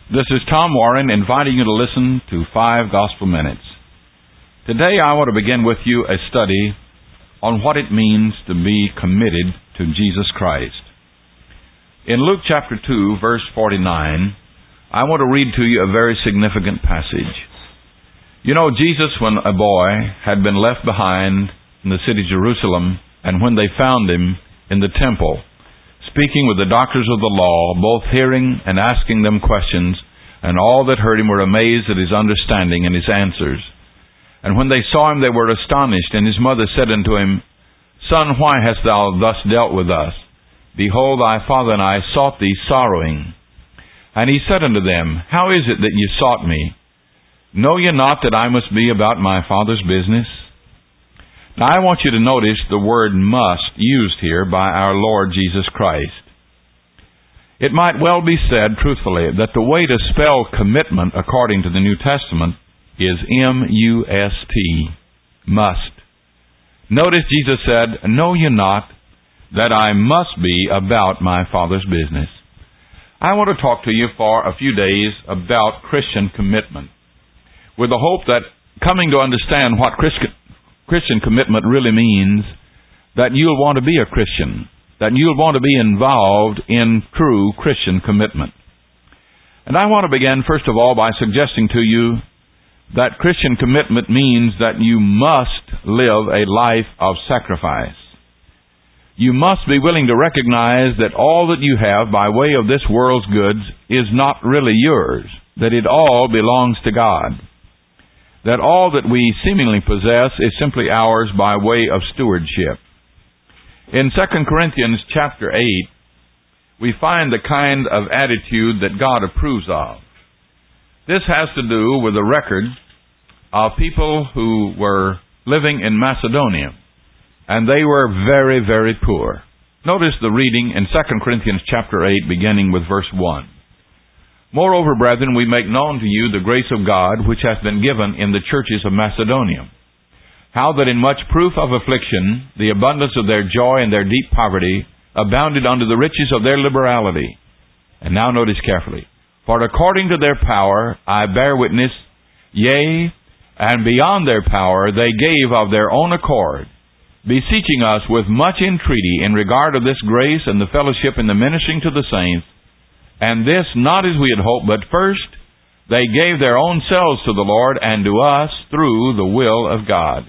This is Tom Warren inviting you to listen to 5 Gospel Minutes. Today I want to begin with you a study on what it means to be committed to Jesus Christ. In Luke chapter 2, verse 49, I want to read to you a very significant passage. You know, Jesus, when a boy, had been left behind in the city of Jerusalem, and when they found him in the temple, speaking with the doctors of the law, both hearing and asking them questions, and all that heard him were amazed at his understanding and his answers. And when they saw him, they were astonished. And his mother said unto him, Son, why hast thou thus dealt with us? Behold, thy father and I sought thee sorrowing. And he said unto them, How is it that ye sought me? Know ye not that I must be about my Father's business? Now I want you to notice the word must used here by our Lord Jesus Christ. It might well be said, truthfully, that the way to spell commitment according to the New Testament is M-U-S-T, must. Notice Jesus said, Know ye not that I must be about my Father's business? I want to talk to you for a few days about Christian commitment, with the hope that coming to understand what Christian commitment really means, that you'll want to be a Christian, that you'll want to be involved in true Christian commitment. And I want to begin, first of all, by suggesting to you that Christian commitment means that you must live a life of sacrifice. You must be willing to recognize that all that you have by way of this world's goods is not really yours, that it all belongs to God, that all that we seemingly possess is simply ours by way of stewardship. In 2 Corinthians chapter 8, we find the kind of attitude that God approves of. This has to do with the record of people who were living in Macedonia, and they were very, very poor. Notice the reading in 2 Corinthians chapter 8, beginning with verse 1. Moreover, brethren, we make known to you the grace of God which hath been given in the churches of Macedonia, how that in much proof of affliction the abundance of their joy and their deep poverty abounded unto the riches of their liberality. And now notice carefully. For according to their power I bear witness, yea, and beyond their power they gave of their own accord, beseeching us with much entreaty in regard of this grace and the fellowship in the ministering to the saints, and this not as we had hoped, but first they gave their own selves to the Lord and to us through the will of God.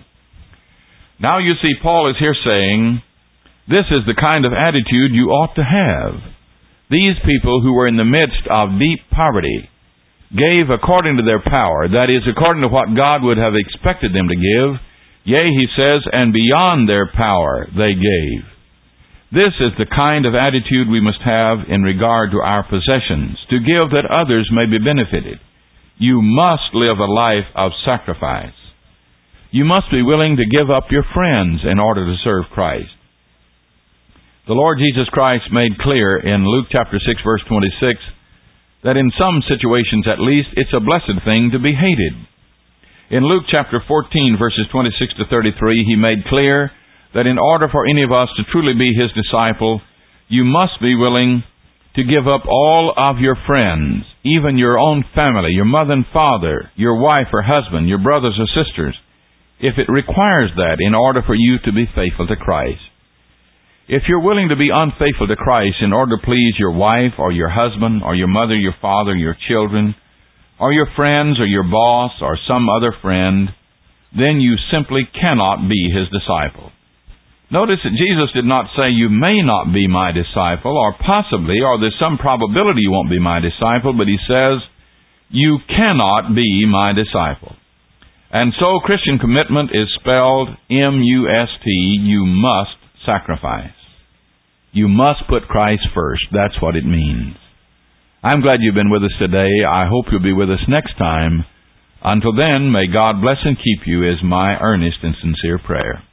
Now you see, Paul is here saying, this is the kind of attitude you ought to have. These people who were in the midst of deep poverty gave according to their power, that is, according to what God would have expected them to give. Yea, he says, and beyond their power they gave. This is the kind of attitude we must have in regard to our possessions, to give that others may be benefited. You must live a life of sacrifice. You must be willing to give up your friends in order to serve Christ. The Lord Jesus Christ made clear in Luke chapter 6, verse 26, that in some situations at least, it's a blessed thing to be hated. In Luke chapter 14, verses 26 to 33, he made clear that in order for any of us to truly be his disciple, you must be willing to give up all of your friends, even your own family, your mother and father, your wife or husband, your brothers or sisters, if it requires that in order for you to be faithful to Christ. If you're willing to be unfaithful to Christ in order to please your wife or your husband or your mother, your father, your children, or your friends or your boss or some other friend, then you simply cannot be his disciple. Notice that Jesus did not say you may not be my disciple, or possibly, or there's some probability you won't be my disciple, but he says you cannot be my disciple. And so Christian commitment is spelled M-U-S-T, you must sacrifice. You must put Christ first. That's what it means. I'm glad you've been with us today. I hope you'll be with us next time. Until then, may God bless and keep you is my earnest and sincere prayer.